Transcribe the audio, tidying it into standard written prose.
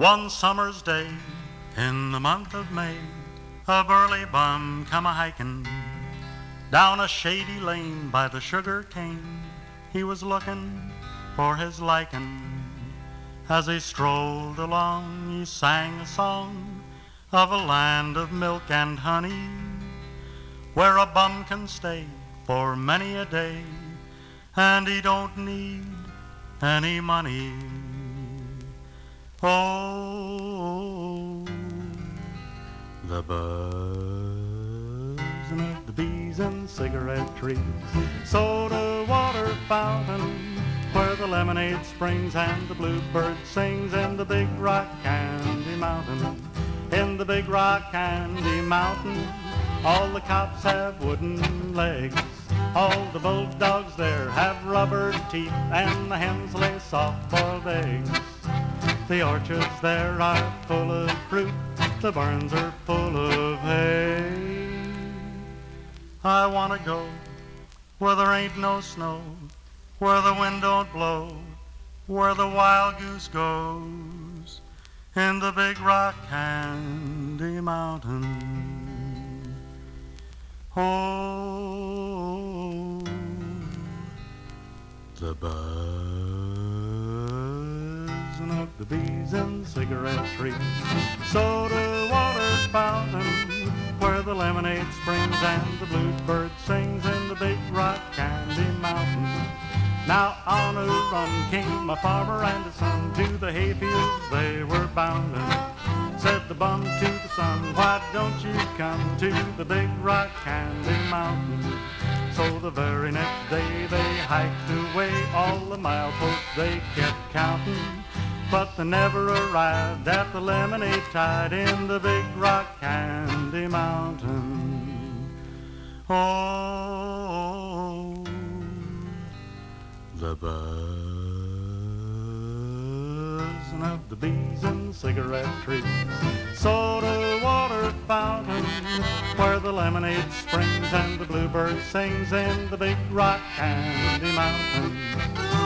One summer's day in the month of May, a burly bum come a-hiking down a shady lane by the sugar cane. He was looking for his liking. As he strolled along, he sang a song of a land of milk and honey, where a bum can stay for many a day, and he don't need any money. Oh, the buzzing of the bees and cigarette trees, soda water fountain, where the lemonade springs and the bluebird sings in the Big Rock Candy Mountain. In the Big Rock Candy Mountain, all the cops have wooden legs. All the bulldogs there have rubber teeth, and the hens lay soft-boiled eggs. The orchards there are full of fruit, the barns are full of hay. I want to go where there ain't no snow, where the wind don't blow, where the wild goose goes, in the Big Rock Candy Mountain. Oh, the buzzing of the bees and cigarette trees, soda water fountain, where the lemonade springs and the bluebird sings in the Big Rock Candy Mountain. Now on a run came a farmer and his son to the hayfields they were bounding. Said the bum to the son, why don't you come to the Big Rock Candy Mountain? So the very next day they hiked away, all the mileposts they kept counting, but they never arrived at the lemonade tide in the Big Rock Candy Mountain. Oh, the buzzing of the bees and cigarette trees, soda water fountain, where the lemonade springs and the bluebird sings in the Big Rock Candy Mountain.